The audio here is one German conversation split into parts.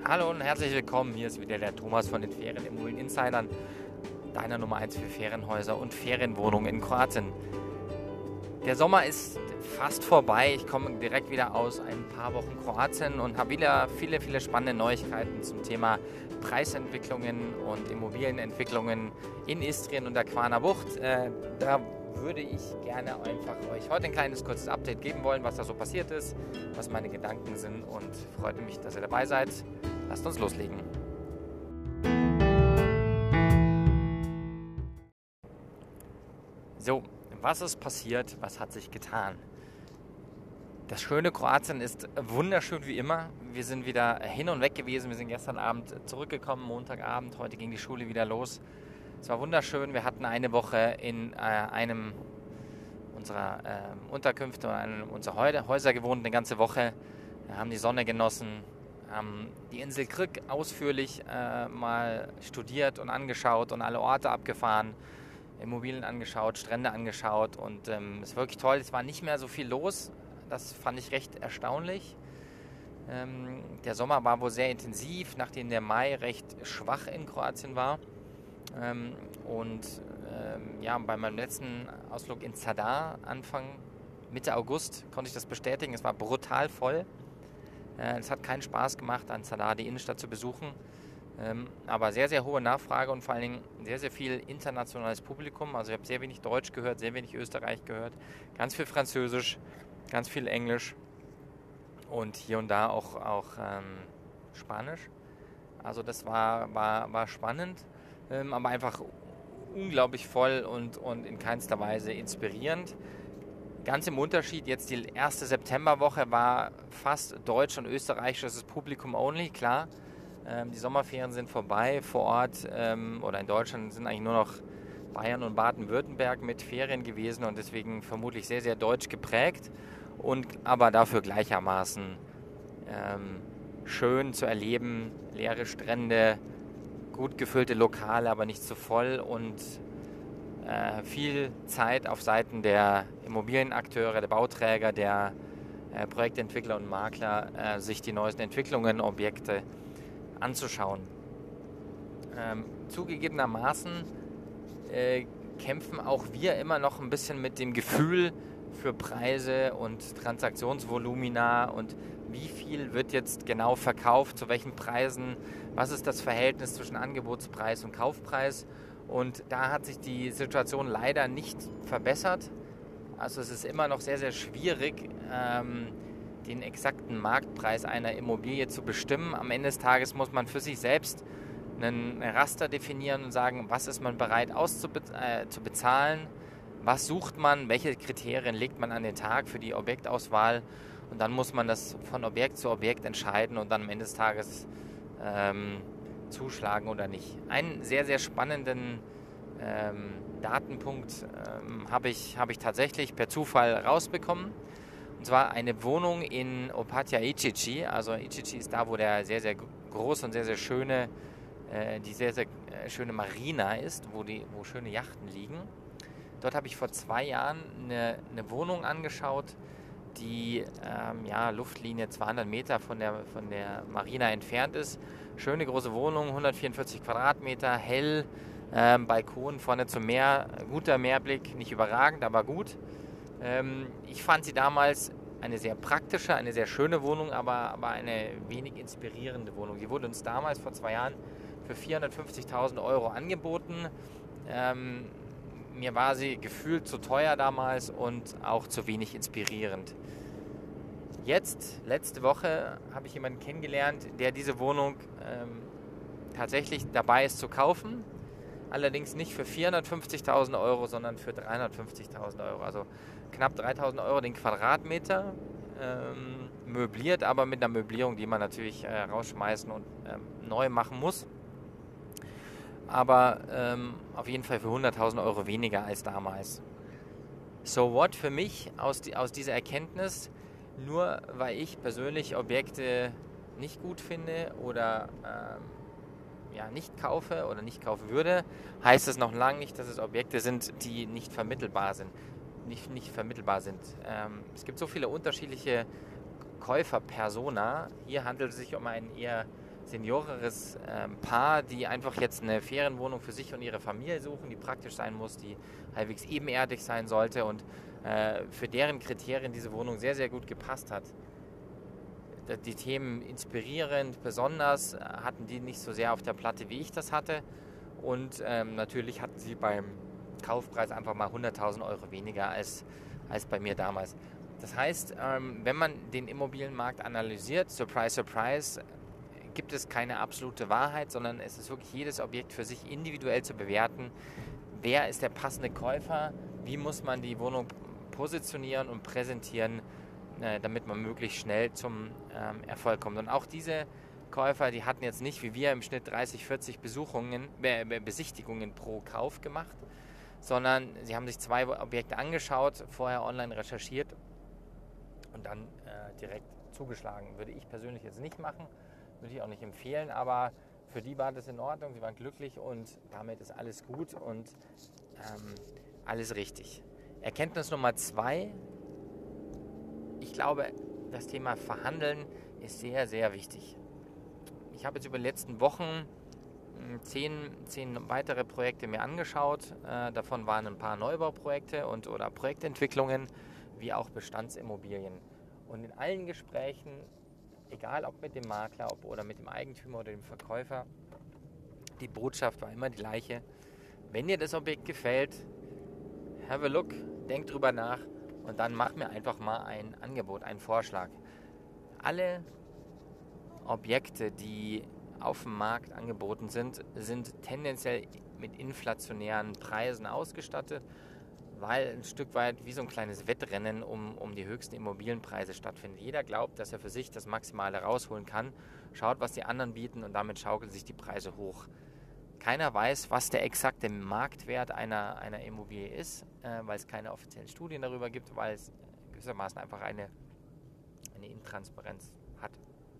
Hallo und herzlich willkommen. Hier ist wieder der Thomas von den Ferienimmobilien Insidern, deiner Nummer 1 für Ferienhäuser und Ferienwohnungen in Kroatien. Der Sommer ist fast vorbei. Ich komme direkt wieder aus ein paar Wochen Kroatien und habe wieder viele spannende Neuigkeiten zum Thema Preisentwicklungen und Immobilienentwicklungen in Istrien und der Quarner Bucht. Da würde ich gerne einfach euch heute ein kleines kurzes Update geben wollen, was da so passiert ist, was meine Gedanken sind, und freue mich, dass ihr dabei seid. Lasst uns loslegen. So, was ist passiert? Was hat sich getan? Das schöne Kroatien ist wunderschön wie immer. Wir sind wieder hin und weg gewesen. Wir sind gestern Abend zurückgekommen, Montagabend. Heute ging die Schule wieder los. Es war wunderschön. Wir hatten eine Woche in einem unserer Unterkünfte und einem unserer Häuser gewohnt, eine ganze Woche. Wir haben die Sonne genossen, haben die Insel Krk ausführlich mal studiert und angeschaut und alle Orte abgefahren, Immobilien angeschaut, Strände angeschaut, und es ist wirklich toll. Es war nicht mehr so viel los. Das fand ich recht erstaunlich. Der Sommer war wohl sehr intensiv, nachdem der Mai recht schwach in Kroatien war. Bei meinem letzten Ausflug in Zadar, Mitte August, konnte ich das bestätigen. Es war brutal voll. Es hat keinen Spaß gemacht, an Zadar die Innenstadt zu besuchen. Aber sehr hohe Nachfrage und vor allen Dingen sehr viel internationales Publikum. Also ich habe sehr wenig Deutsch gehört, sehr wenig Österreich gehört, ganz viel Französisch, ganz viel Englisch und hier und da auch Spanisch. Also das war spannend, aber einfach unglaublich voll und in keinster Weise inspirierend. Ganz im Unterschied, jetzt die erste Septemberwoche war fast deutsch und österreichisches Publikum only, klar. Die Sommerferien sind vorbei. Vor Ort oder in Deutschland sind eigentlich nur noch Bayern und Baden-Württemberg mit Ferien gewesen und deswegen vermutlich sehr deutsch geprägt, und aber dafür gleichermaßen schön zu erleben. Leere Strände, gut gefüllte Lokale, aber nicht zu voll, und viel Zeit auf Seiten der Immobilienakteure, der Bauträger, der Projektentwickler und Makler, sich die neuesten Entwicklungen, Objekte anzuschauen. Zugegebenermaßen kämpfen auch wir immer noch ein bisschen mit dem Gefühl für Preise und Transaktionsvolumina und wie viel wird jetzt genau verkauft, zu welchen Preisen, was ist das Verhältnis zwischen Angebotspreis und Kaufpreis, und da hat sich die Situation leider nicht verbessert. Also es ist immer noch sehr schwierig, den exakten Marktpreis einer Immobilie zu bestimmen. Am Ende des Tages muss man für sich selbst einen Raster definieren und sagen, was ist man bereit zu bezahlen, was sucht man, welche Kriterien legt man an den Tag für die Objektauswahl, und dann muss man das von Objekt zu Objekt entscheiden und dann am Ende des Tages zuschlagen oder nicht. Einen sehr spannenden Datenpunkt habe ich tatsächlich per Zufall rausbekommen. Und zwar eine Wohnung in Opatija Isici. Also Isici ist da, wo der sehr große und sehr schöne Marina ist, wo schöne Yachten liegen. Dort habe ich vor 2 Jahren eine Wohnung angeschaut, die Luftlinie 200 Meter von der Marina entfernt ist. Schöne große Wohnung, 144 Quadratmeter, hell, Balkon vorne zum Meer, guter Meerblick, nicht überragend, aber gut. Ich fand sie damals eine sehr praktische, eine sehr schöne Wohnung, aber eine wenig inspirierende Wohnung. Die wurde uns damals vor 2 Jahren für 450.000 Euro angeboten. Mir war sie gefühlt zu teuer damals und auch zu wenig inspirierend. Jetzt, letzte Woche, habe ich jemanden kennengelernt, der diese Wohnung tatsächlich dabei ist zu kaufen. Allerdings nicht für 450.000 Euro, sondern für 350.000 Euro. Also knapp 3.000 Euro den Quadratmeter, möbliert, aber mit einer Möblierung, die man natürlich rausschmeißen und neu machen muss. Aber auf jeden Fall für 100.000 Euro weniger als damals. So what für mich aus dieser Erkenntnis, nur weil ich persönlich Objekte nicht gut finde oder nicht kaufe oder nicht kaufen würde, heißt es noch lange nicht, dass es Objekte sind, die nicht vermittelbar sind. Es gibt so viele unterschiedliche Käuferpersona. Hier handelt es sich um einen eher senioreres Paar, die einfach jetzt eine Ferienwohnung für sich und ihre Familie suchen, die praktisch sein muss, die halbwegs ebenerdig sein sollte und für deren Kriterien diese Wohnung sehr, sehr gut gepasst hat. Die Themen inspirierend, besonders hatten die nicht so sehr auf der Platte, wie ich das hatte. Und natürlich hatten sie beim Kaufpreis einfach mal 100.000 Euro weniger als bei mir damals. Das heißt, wenn man den Immobilienmarkt analysiert, surprise, surprise, gibt es keine absolute Wahrheit, sondern es ist wirklich jedes Objekt für sich individuell zu bewerten. Wer ist der passende Käufer? Wie muss man die Wohnung positionieren und präsentieren, damit man möglichst schnell zum Erfolg kommt. Und auch diese Käufer, die hatten jetzt nicht wie wir im Schnitt 30, 40 Besichtigungen pro Kauf gemacht, sondern sie haben sich 2 Objekte angeschaut, vorher online recherchiert und dann direkt zugeschlagen. Würde ich persönlich jetzt nicht machen, würde ich auch nicht empfehlen, aber für die war das in Ordnung, sie waren glücklich und damit ist alles gut und alles richtig. Erkenntnis Nummer 2, ich glaube, das Thema Verhandeln ist sehr, sehr wichtig. Ich habe jetzt über die letzten Wochen 10 weitere Projekte mir angeschaut. Davon waren ein paar Neubauprojekte oder Projektentwicklungen, wie auch Bestandsimmobilien. Und in allen Gesprächen, egal ob mit dem Makler oder mit dem Eigentümer oder dem Verkäufer, die Botschaft war immer die gleiche. Wenn dir das Objekt gefällt, have a look, denk drüber nach und dann mach mir einfach mal ein Angebot, einen Vorschlag. Alle Objekte, die auf dem Markt angeboten sind, sind tendenziell mit inflationären Preisen ausgestattet, weil ein Stück weit wie so ein kleines Wettrennen um die höchsten Immobilienpreise stattfindet. Jeder glaubt, dass er für sich das Maximale rausholen kann, schaut, was die anderen bieten und damit schaukeln sich die Preise hoch. Keiner weiß, was der exakte Marktwert einer Immobilie ist, weil es keine offiziellen Studien darüber gibt, weil es gewissermaßen einfach eine Intransparenz hat.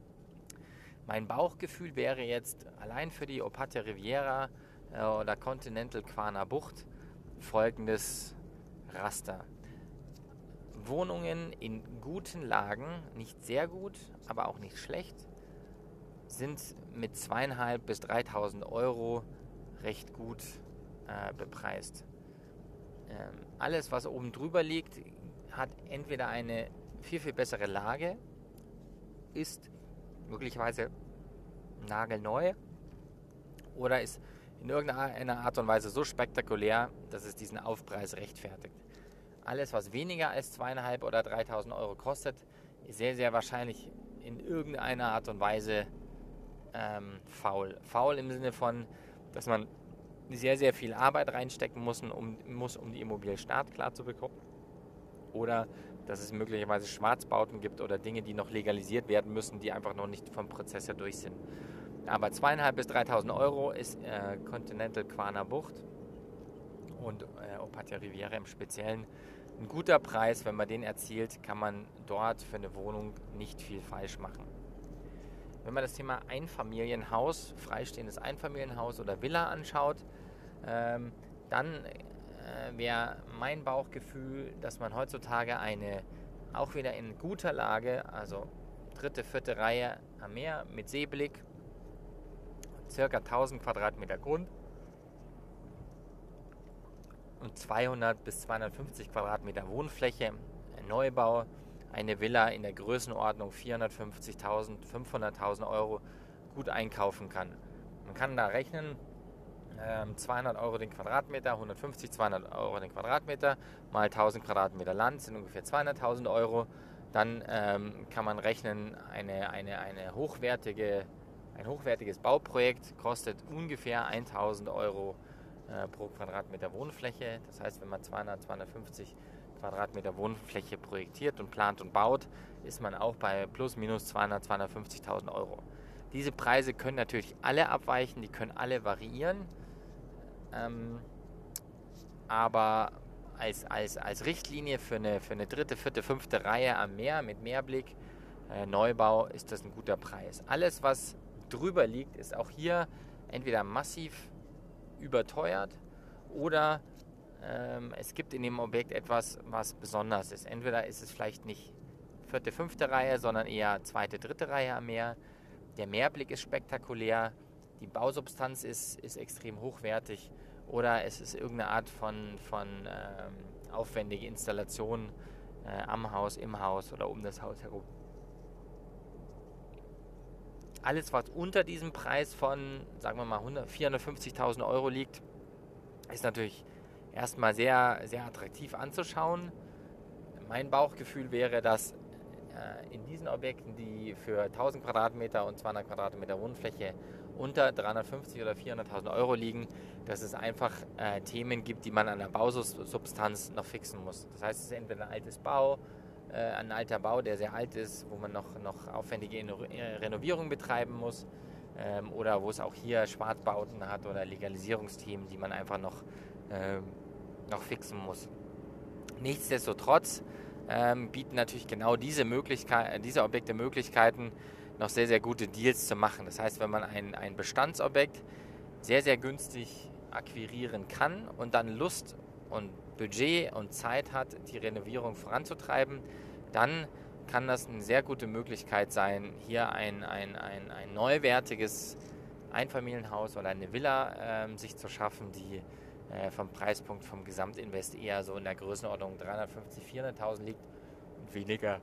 Mein Bauchgefühl wäre jetzt allein für die Opatia Riviera oder Continental Qanar Bucht folgendes Raster. Wohnungen in guten Lagen, nicht sehr gut, aber auch nicht schlecht, sind mit 2.500 bis 3.000 Euro recht gut bepreist. Alles, was oben drüber liegt, hat entweder eine viel, viel bessere Lage, ist möglicherweise nagelneu oder ist in irgendeiner Art und Weise so spektakulär, dass es diesen Aufpreis rechtfertigt. Alles, was weniger als 2.500 oder 3.000 Euro kostet, ist sehr, sehr wahrscheinlich in irgendeiner Art und Weise faul. Faul im Sinne von, dass man sehr, sehr viel Arbeit reinstecken muss, um die Immobilie startklar zu bekommen. Oder dass es möglicherweise Schwarzbauten gibt oder Dinge, die noch legalisiert werden müssen, die einfach noch nicht vom Prozess her durch sind. Aber 2.500 bis 3.000 Euro ist Continental Qanar Bucht und Opatia Riviera im Speziellen ein guter Preis. Wenn man den erzielt, kann man dort für eine Wohnung nicht viel falsch machen. Wenn man das Thema Einfamilienhaus, freistehendes Einfamilienhaus oder Villa anschaut, dann wäre mein Bauchgefühl, dass man heutzutage auch wieder in guter Lage, also 3., 4. Reihe am Meer mit Seeblick, circa 1.000 Quadratmeter Grund und 200 bis 250 Quadratmeter Wohnfläche, ein Neubau, eine Villa in der Größenordnung 450.000, 500.000 Euro gut einkaufen kann. Man kann da rechnen, 200 Euro den Quadratmeter, 150, 200 Euro den Quadratmeter, mal 1000 Quadratmeter Land sind ungefähr 200.000 Euro. Dann kann man rechnen, ein hochwertiges Bauprojekt kostet ungefähr 1.000 Euro pro Quadratmeter Wohnfläche. Das heißt, wenn man 200, 250 Quadratmeter Wohnfläche projektiert und plant und baut, ist man auch bei plus minus 200, 250.000 Euro. Diese Preise können natürlich alle abweichen, die können alle variieren, aber als Richtlinie für eine 3., 4., 5. Reihe am Meer mit Meerblick, Neubau, ist das ein guter Preis. Alles, was drüber liegt, ist auch hier entweder massiv überteuert oder es gibt in dem Objekt etwas, was besonders ist. Entweder ist es vielleicht nicht 4., 5. Reihe, sondern eher 2., 3. Reihe am Meer. der Mehrblick ist spektakulär, die Bausubstanz ist extrem hochwertig oder es ist irgendeine Art von aufwendige Installation am Haus, im Haus oder um das Haus herum. Alles, was unter diesem Preis von, sagen wir mal, 450.000 Euro liegt, ist natürlich erstmal sehr, sehr attraktiv anzuschauen. Mein Bauchgefühl wäre, dass in diesen Objekten, die für 1000 Quadratmeter und 200 Quadratmeter Wohnfläche unter 350 oder 400.000 Euro liegen, dass es einfach Themen gibt, die man an der Bausubstanz noch fixen muss. Das heißt, es ist entweder ein alter Bau, der sehr alt ist, wo man noch aufwendige Renovierung betreiben muss, oder wo es auch hier Schwarzbauten hat oder Legalisierungsthemen, die man einfach noch fixen muss. Nichtsdestotrotz bieten natürlich genau diese Objekte Möglichkeiten, noch sehr, sehr gute Deals zu machen. Das heißt, wenn man ein Bestandsobjekt sehr, sehr günstig akquirieren kann und dann Lust und Budget und Zeit hat, die Renovierung voranzutreiben, dann kann das eine sehr gute Möglichkeit sein, hier ein neuwertiges Einfamilienhaus oder eine Villa sich zu schaffen, die vom Preispunkt vom Gesamtinvest eher so in der Größenordnung 350.000, 400.000 liegt und weniger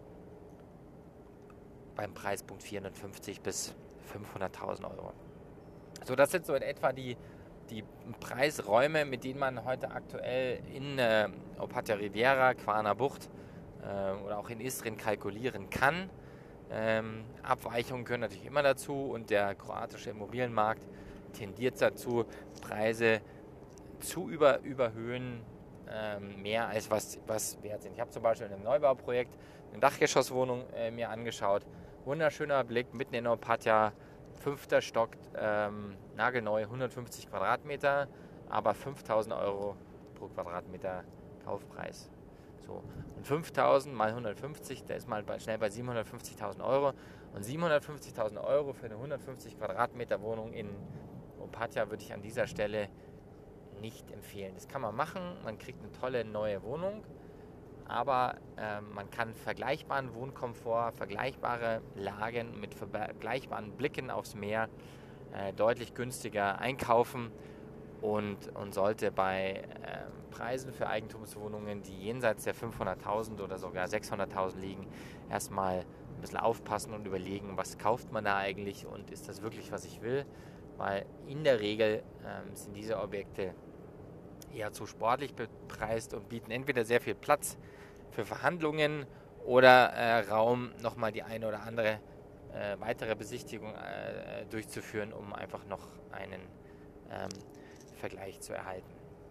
beim Preispunkt 450.000 bis 500.000 Euro. So, das sind so in etwa die Preisräume, mit denen man heute aktuell in Opatja Riviera, Quarner Bucht oder auch in Istrien kalkulieren kann. Abweichungen gehören natürlich immer dazu und der kroatische Immobilienmarkt tendiert dazu, Preise zu überhöhen, mehr als was wert sind. Ich habe zum Beispiel in einem Neubauprojekt eine Dachgeschosswohnung mir angeschaut. Wunderschöner Blick mitten in Opatja, 5. Stock, nagelneu, 150 Quadratmeter, aber 5.000 Euro pro Quadratmeter Kaufpreis. So. Und 5.000 mal 150, da ist man schnell bei 750.000 Euro. Und 750.000 Euro für eine 150 Quadratmeter Wohnung in Opatja würde ich an dieser Stelle nicht empfehlen. Das kann man machen, man kriegt eine tolle neue Wohnung, aber man kann vergleichbaren Wohnkomfort, vergleichbare Lagen mit vergleichbaren Blicken aufs Meer deutlich günstiger einkaufen und sollte bei Preisen für Eigentumswohnungen, die jenseits der 500.000 oder sogar 600.000 liegen, erstmal ein bisschen aufpassen und überlegen, was kauft man da eigentlich und ist das wirklich, was ich will, weil in der Regel sind diese Objekte eher zu sportlich bepreist und bieten entweder sehr viel Platz für Verhandlungen oder Raum, nochmal die eine oder andere weitere Besichtigung durchzuführen, um einfach noch einen Vergleich zu erhalten.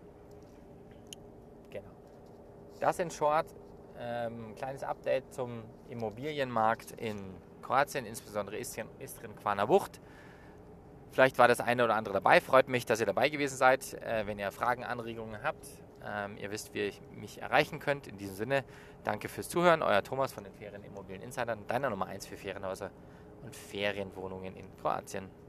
Genau. Das in short, kleines Update zum Immobilienmarkt in Kroatien, insbesondere Istrien, Quarner Bucht. Vielleicht war das eine oder andere dabei. Freut mich, dass ihr dabei gewesen seid. Wenn ihr Fragen, Anregungen habt, ihr wisst, wie ihr mich erreichen könnt. In diesem Sinne, danke fürs Zuhören. Euer Thomas von den Ferien Immobilien Insidern, deiner Nummer 1 für Ferienhäuser und Ferienwohnungen in Kroatien.